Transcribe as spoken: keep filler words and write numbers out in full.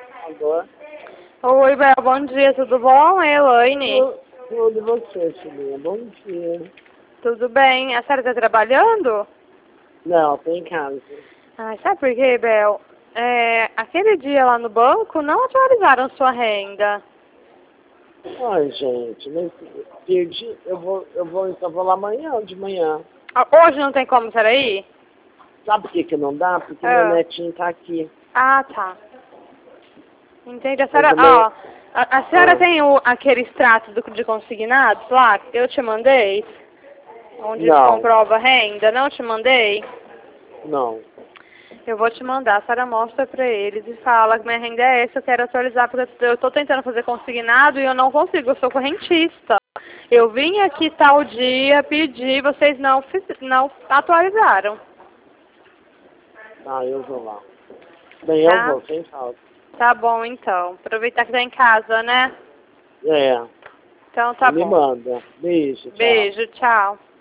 Alô? Oi, Bel, bom dia, tudo bom? É Elaine. Tu- Tudo você, filhinha. Bom dia. Tudo bem? A senhora tá trabalhando? Não, tô em casa. Ai, sabe por quê, Bel? É, aquele dia lá no banco não atualizaram sua renda. Ai, gente, mas perdi. Eu vou, eu vou, então vou lá amanhã, de manhã. Ah, hoje não tem como sair aí? Sabe por que que não dá? Porque meu Ah, netinho tá aqui. ah tá. Entendi. A Eu senhora, também. ó, a, a senhora Ah, tem o, aquele extrato do, de consignados lá que eu te mandei? Onde não, comprova a renda? Não te mandei? não. Eu vou te mandar, a senhora mostra pra eles e fala que minha renda é essa, eu quero atualizar, porque eu tô tentando fazer consignado e eu não consigo, eu sou correntista. Eu vim aqui tal dia, pedi, vocês não, fiz- não atualizaram, Ah, eu vou lá. Bem, eu tá? vou, sem falta. Tá bom então, aproveitar que tá em casa, né? É, Então você tá me bom. manda. Beijo, tchau. Beijo, tchau.